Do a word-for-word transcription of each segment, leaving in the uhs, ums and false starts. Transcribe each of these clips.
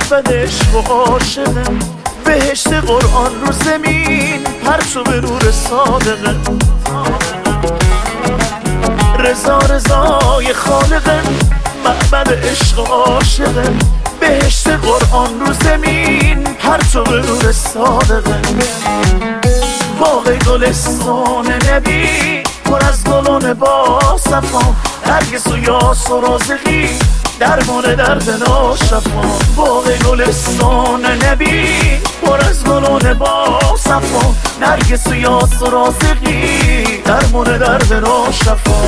معبد عشق و عاشقم، بهشت قرآن رو زمین پرچو به نور صادقه. رضا رضای خالقم، معبد عشق و عاشقم، بهشت قرآن رو زمین پرچو به نور صادقه. باغ گلستان نبی پر از گلان با صفا، نرگس و یاس و رازقی درمان درد ناشفا. باغ گلستان نبی پر از گلان با صفا، نرگس و یاس و رازقی درمان درد ناشفا.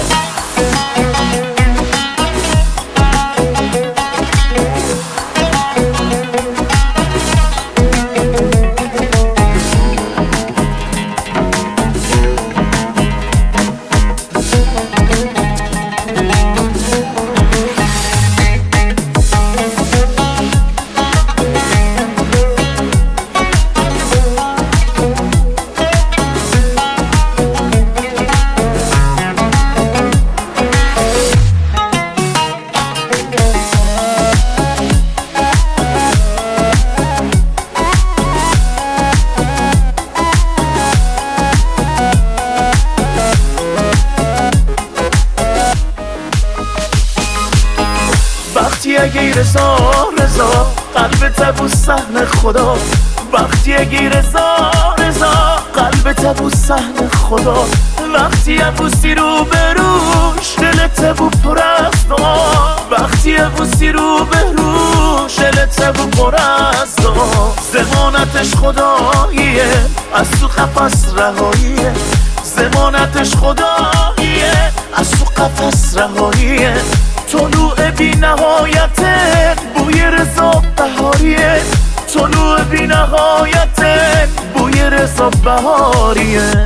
وقتی اگه رضا رضا قلب تبو صحن خدا، وقتی اگه رضا رضا قلب تبو صحن خدا، وقتی ابوسی رو بروش دل تبو پر از دعا، وقتی ابوسی رو بروش دل تبو پر از دعا. زمانتش خداییه از تو قفس رهاییه، زمانتش خداییه از تو قفس رهاییه. طلوع بی نهایته بوی رضا بهاریه، طلوع بی نهایته بوی رضا بهاریه.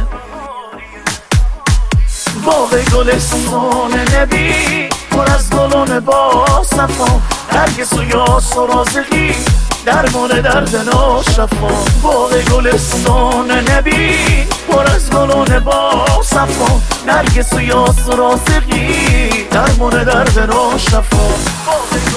باغ گلستان نبی پر از گلان با صفا، نرگس و یاس و رازقی درمان درد ناشفا. باغ گلستان نبی پر از گلان با صفا، نرگس و یاس و رازقی درمان درد ناشفا.